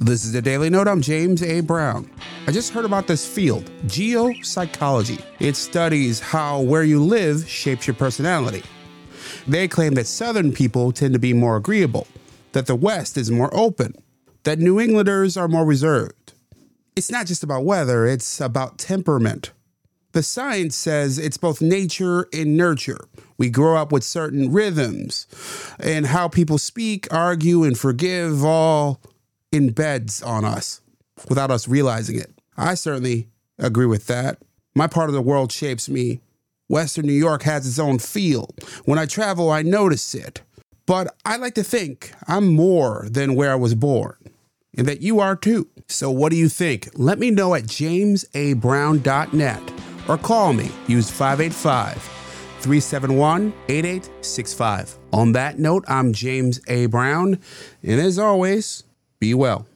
This is the Daily Note. I'm James A. Brown. I just heard about this field, geopsychology. It studies how where you live shapes your personality. They claim that Southern people tend to be more agreeable, that the West is more open, that New Englanders are more reserved. It's not just about weather, it's about temperament. The science says it's both nature and nurture. We grow up with certain rhythms, and how people speak, argue, and forgive all embeds on us without us realizing it. I certainly agree with that. My part of the world shapes me. Western New York has its own feel. When I travel, I notice it. But I like to think I'm more than where I was born, and that you are too. So what do you think? Let me know at jamesabrown.net or call me. Use 585-371-8865. On that note, I'm James A. Brown, and as always, be well.